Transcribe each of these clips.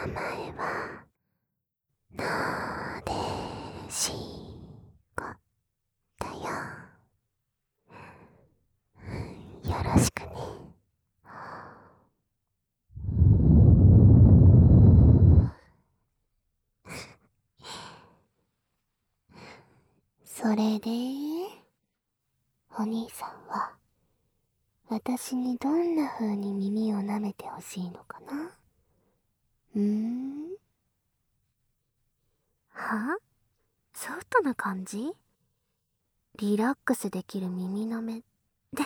名前はなでしこだよ。よろしくね。それで、お兄さんは私にどんな風に耳を舐めてほしいのかな？は？ソフトな感じ？リラックスできる耳舐めって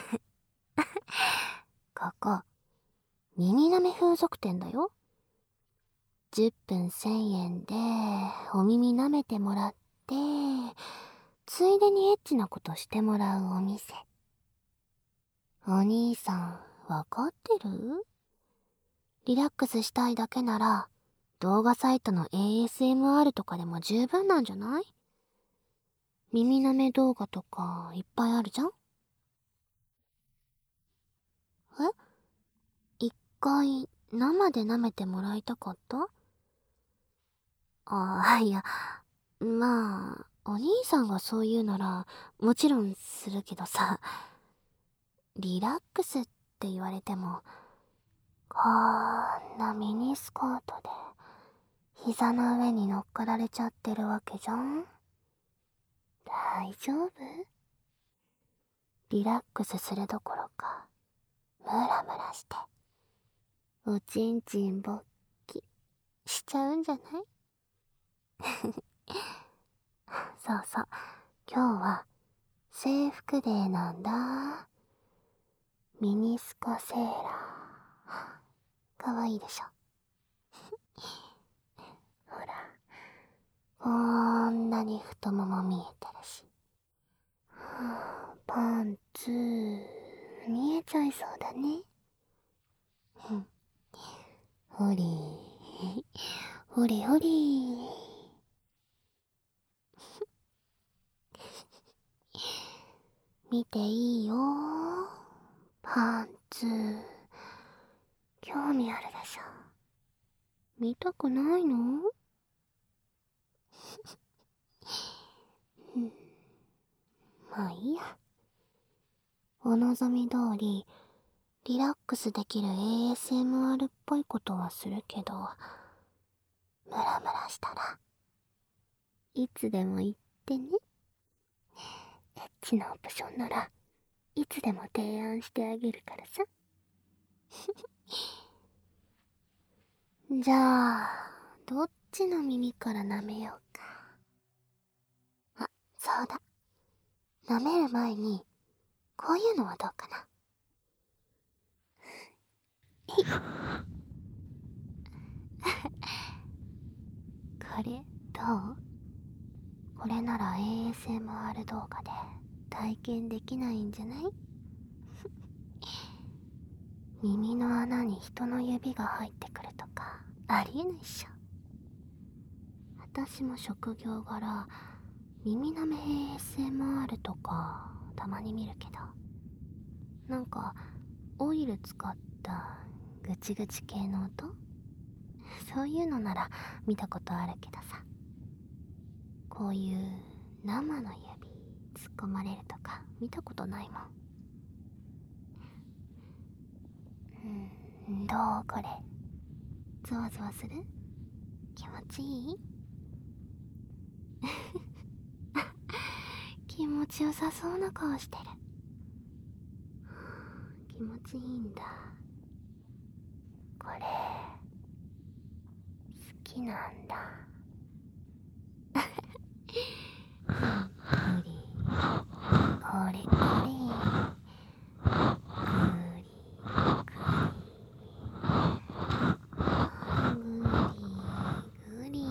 ここ耳舐め風俗店だよ。10分1000円でお耳舐めてもらって、ついでにエッチなことしてもらうお店。お兄さん、わかってる？リラックスしたいだけなら、動画サイトの ASMR とかでも十分なんじゃない？耳舐め動画とかいっぱいあるじゃん？一回生で舐めてもらいたかった？いや、まあ、お兄さんがそう言うなら、もちろんするけどさ、リラックスって言われても、こんなミニスカートで、膝の上に乗っかられちゃってるわけじゃん？大丈夫？リラックスするどころか、ムラムラして、おちんちんぼっきしちゃうんじゃない？そうそう、今日は制服デーなんだ。ミニスカセーラー。かわいいでしょ。ほら、こんなに太もも見えてるし。パンツ、見えちゃいそうだね。ほりほりほり。見ていいよ。パンツ、興味あるでしょ。見たくないの？まあいいや。お望み通り、リラックスできる ASMR っぽいことはするけど、ムラムラしたらいつでも言ってね。エッチなオプションならいつでも提案してあげるからさ。じゃあ、どっちの耳から舐めようか。あ、そうだ。舐める前にこういうのはどうかな。これどう？これなら ASMR 動画で体験できないんじゃない？耳の穴に人の指が入ってくるとかありえないっしょ。私も職業柄耳舐め ASMR とかたまに見るけど、なんかオイル使ったグチグチ系の音、そういうのなら見たことあるけどさ、こういう生の指突っ込まれるとか見たことないもん。どうこれ？ゾワゾワする？気持ちいい？気持ちよさそうな顔してる。気持ちいいんだ。これ好きなんだ。グリこれこれグリグリグリ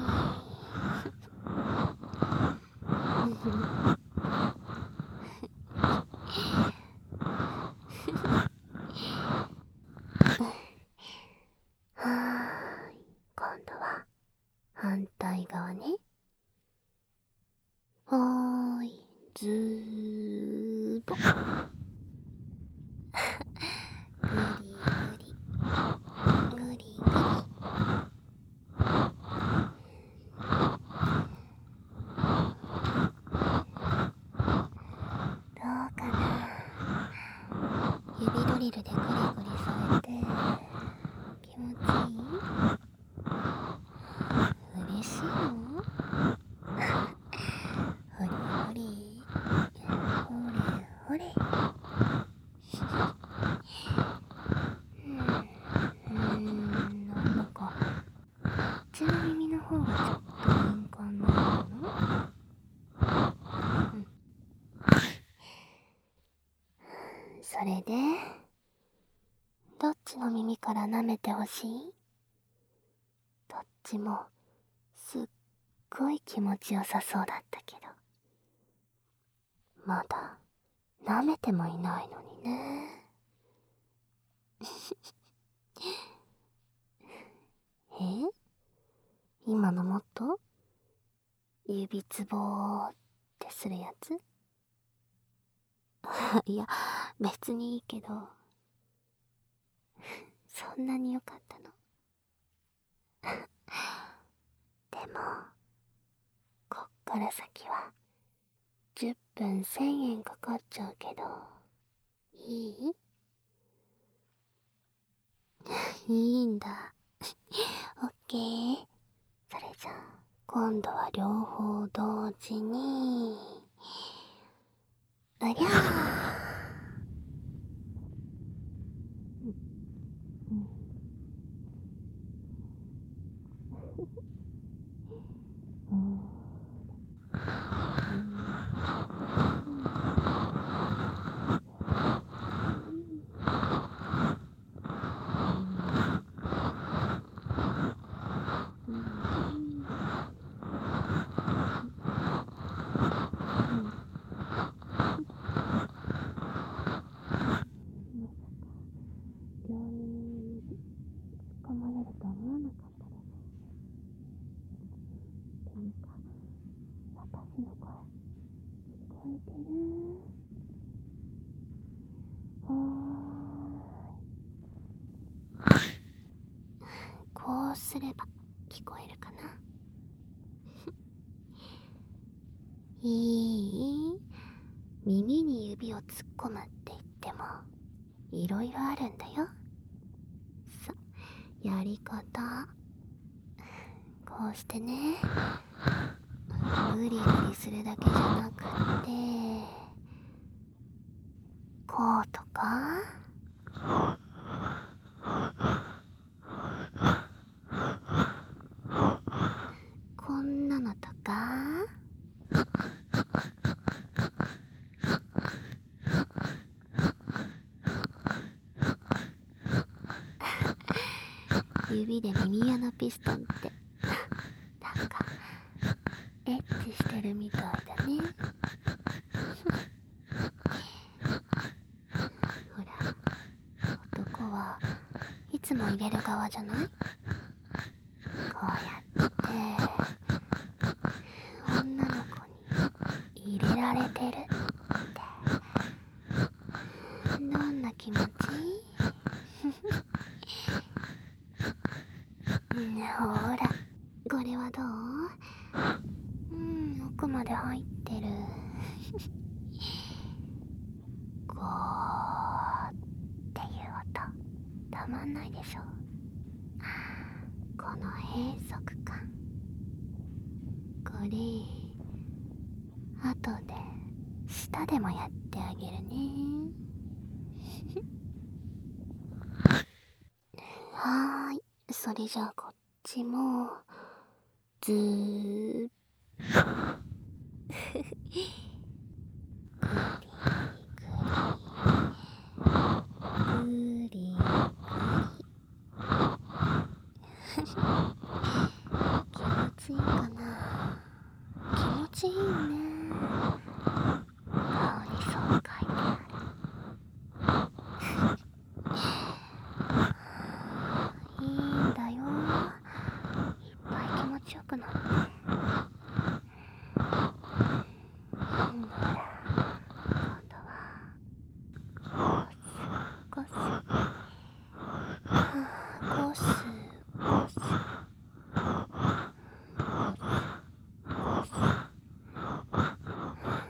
はーい、今度は反対側ね。はーい、ずーっとグリグリグリグリ。 リルでグリグリされて気持ちいい？嬉しいの？ほりほりほれほれ。なんだかこっちの耳の方がちょっと敏感なの？それでどっちの耳から舐めてほしい？どっちもすっごい気持ちよさそうだったけど、まだ舐めてもいないのにね。え？今のもっと指つぼーってするやつ？いや、別にいいけど、そんなに良かったの？でも、こっから先は10分1000円かかっちゃうけど、いい？いいんだ。オッケー。それじゃあ、今度は両方同時に、ありゃー。病院に捕まれると思わなかったです。っていうか、私の声、聞こえてる？こうすれば聞こえるかな？いい？耳に指を突っ込むって言ってもいろいろあるんだよ。さ、やり方こうしてね、グリグリするだけじゃなくってこうとか、こんなのとか、指で耳穴ピストンってなんかエッチしてるみたいだね。ほら、男はいつも入れる側じゃない？こうやって女の子に入れられてるってどんな気持ち？ほら、これはどう？奥まで入ってる。ゴーっていう音、たまんないでしょ。この閉塞感、これ後で舌でもやってあげるね。はーい、それじゃあこっちもずーっぐりぐり気持ちいいかな？気持ちいいね。顔にそう書いてある。いいんだよ、いっぱい気持ちよくなって。ほら、今度はゴスゴスゴスゴスゴスゴス。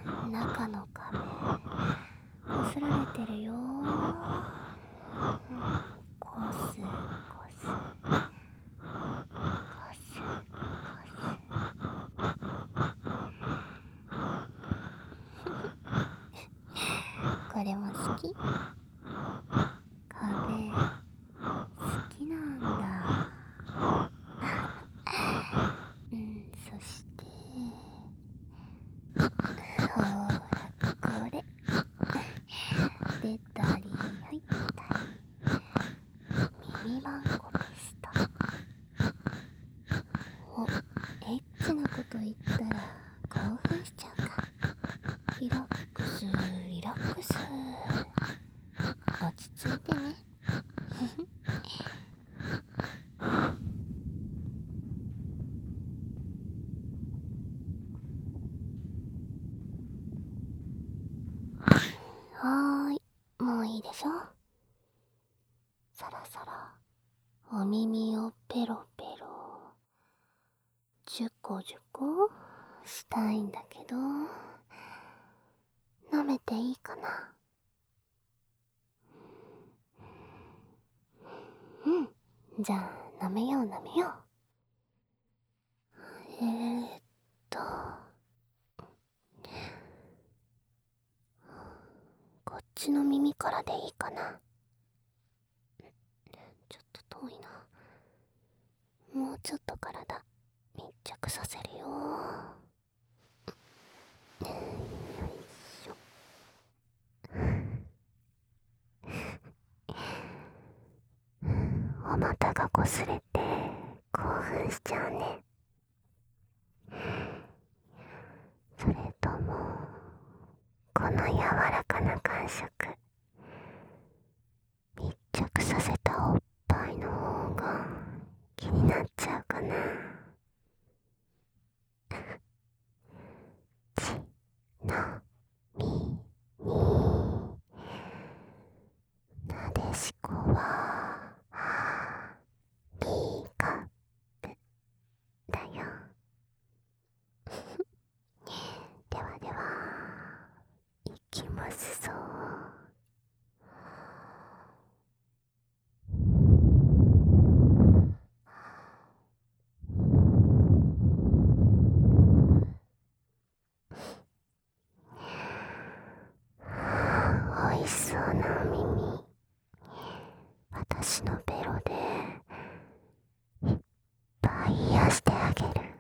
これも好き？壁好きなんだ。そしてほらこれ出たり入ったり、耳マンコベスト。お、エッチなこと言ったら興奮しちゃうか。リラックスリラックス、落ち着いてね。はーい、もういいでしょ。そろそろお耳をペロペロジュコジュコしたいんだけど、舐めていいかな。じゃあ舐めよう舐めよう。えーっとこっちの耳からでいいかな。ちょっと遠いな。もうちょっと体密着させるよ。よいしょ。お股がこすれて興奮しちゃうね。それともこの柔らかな感触、密着させたおっぱいの方が気になっちゃうかな。ちのみになでしこはティーカップだよ。ではではいきますぞ。おいしそうなお耳、私のベロでいっぱい癒してあげる。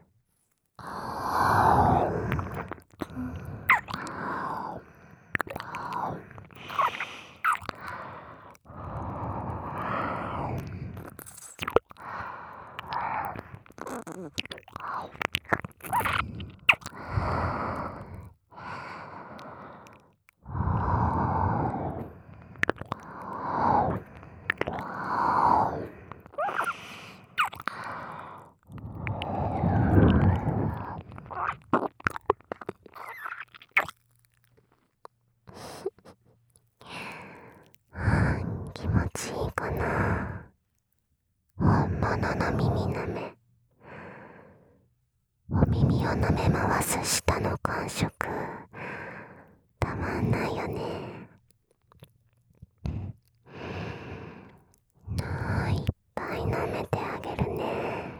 気持ちいいかな。本物の耳なめ、お耳を舐め回す舌の感触、たまんないよね。いっぱい舐めてあげるね。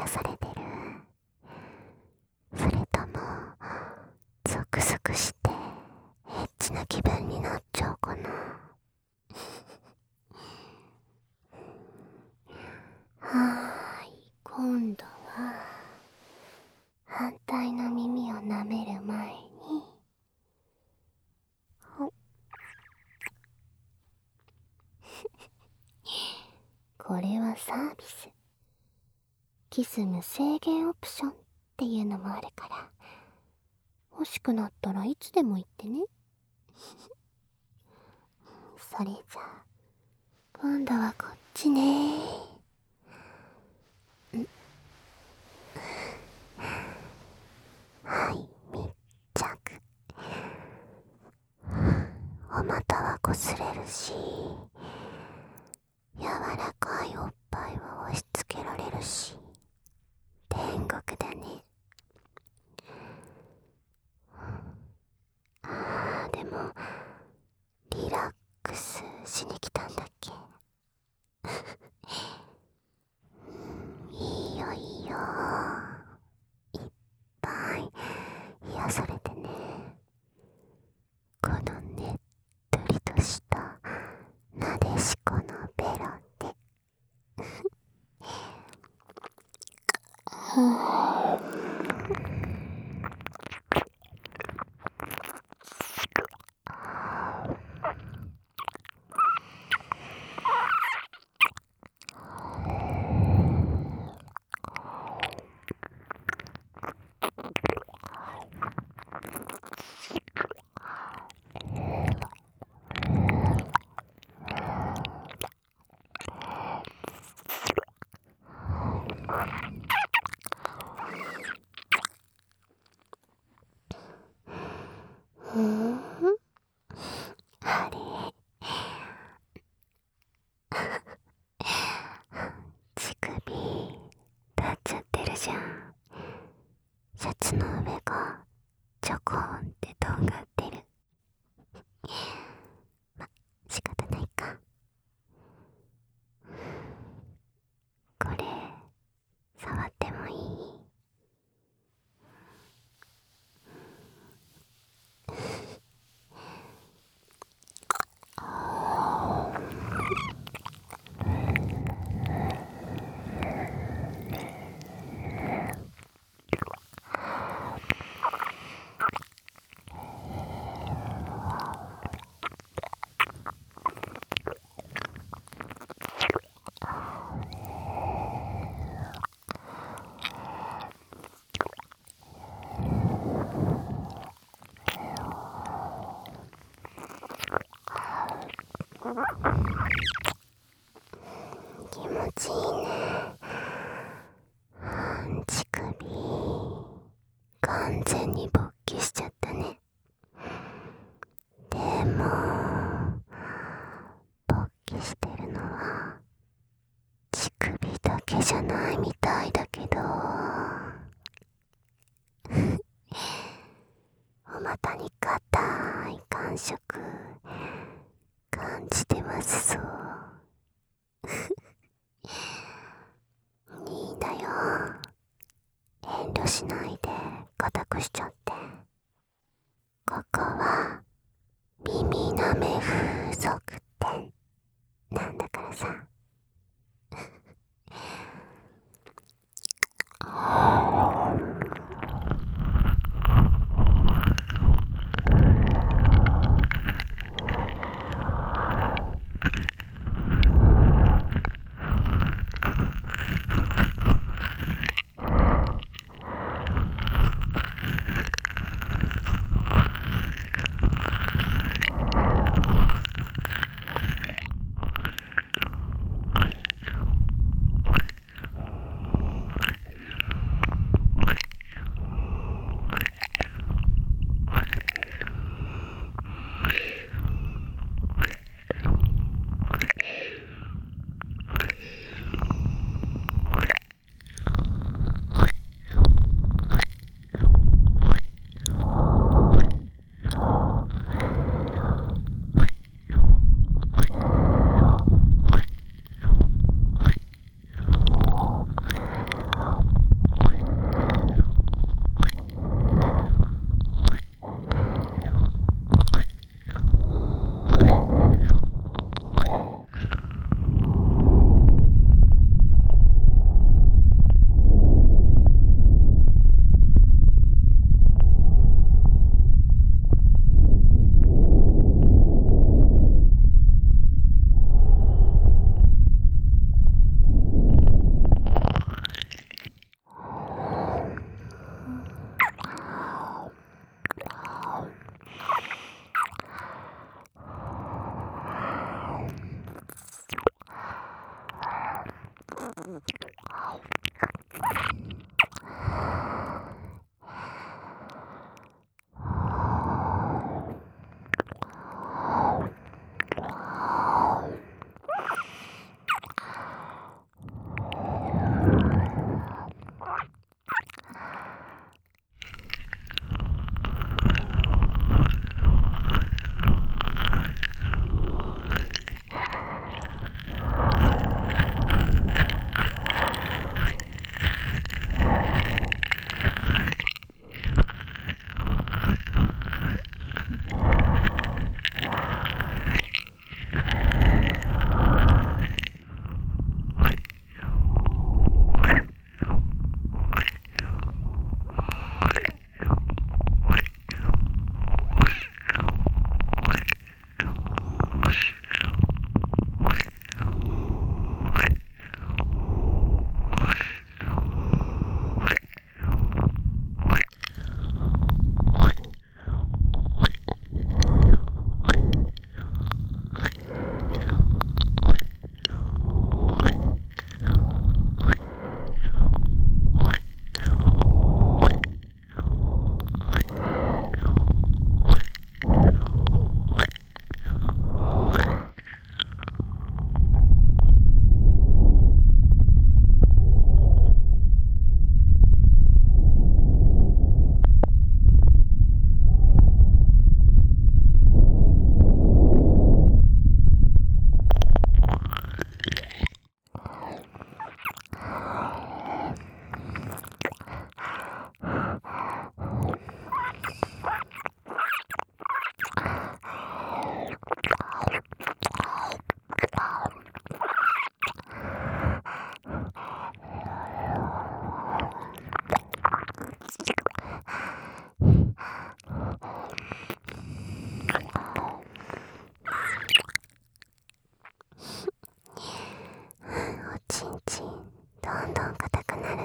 癒されてる？それともゾクゾクしてエッチな気分になっちゃうかな。はーい、今度は反対の耳を舐める前にこれはサービス。キス無制限オプションっていうのもあるから、欲しくなったらいつでも言ってね。それじゃあ今度はこっちね。はい、密着。お股はこすれるし、柔らかいおっぱいは押し付けられるし、天国だね。でもリラックスしに来たんだっけ？いいよいいよ、いっぱい癒されてね。このねっとりとしたなでしこのベロであれ、乳首立っちゃってるじゃん。シャツの上がちょこんってとんがってる。ま、仕方ないか。これ触ってもいい？気持ちいいね。乳首完全に勃起しちゃったね。でも勃起してるのは乳首だけじゃないみたいだけど、お股に硬い感触感じてますぞ。いいんだよ、遠慮しないで固くしちゃって。ここは耳なめ風俗店なんだからさ。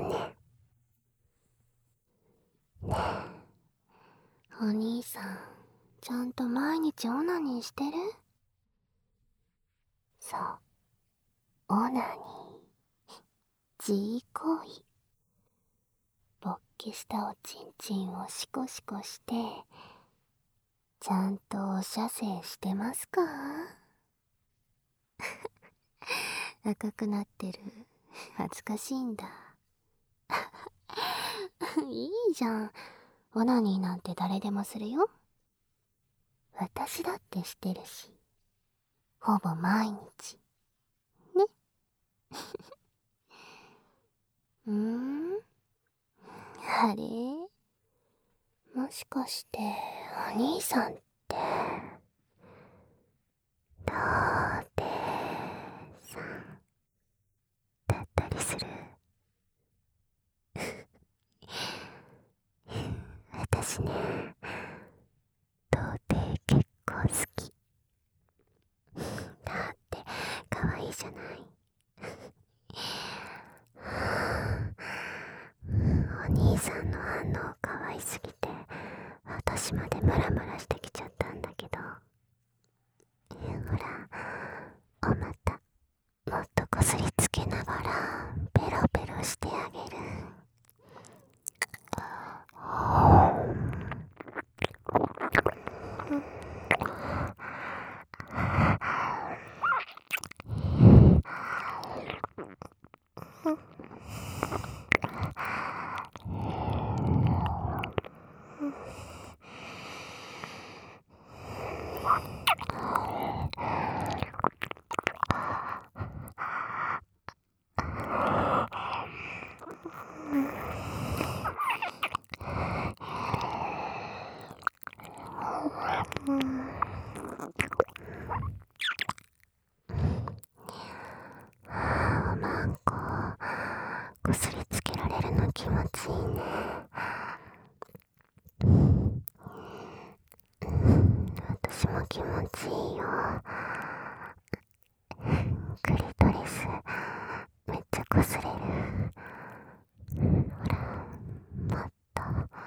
ね。ねえ、お兄さん、ちゃんと毎日オナニーしてる？そう、オナニー。自慰行為。勃起したおちんちんをシコシコして、ちゃんとお射精してますか？赤くなってる。恥ずかしいんだ。いいじゃん。オナニーなんて誰でもするよ。私だってしてるし。ほぼ毎日。ね。あれ？もしかして、お兄さんって、童貞さんだったりする？私ね、童貞結構好き。だって可愛いじゃない。お兄さんの反応可愛すぎて、私までムラムラしてきちゃったんだけど。ほら、お股もっとこすりつけながらペロペロしてあげる。おまんここすりつけられるの気持ちいいね。私も気持ちいいよ。クリトリスめっちゃこすれる。ほら、もっと。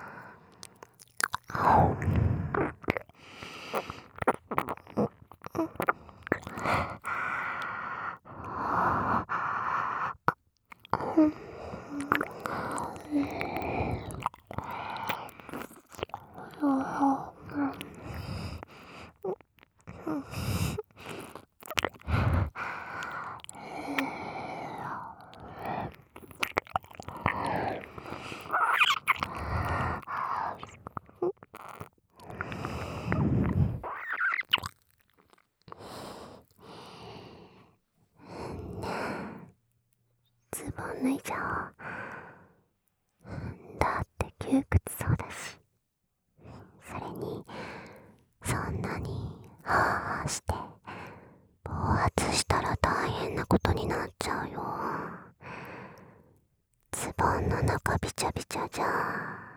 ズボン脱いじゃおう。だって窮屈そうだし。それに、そんなにハーハーして暴発したら大変なことになっちゃうよ。ズボンの中びちゃびちゃじゃ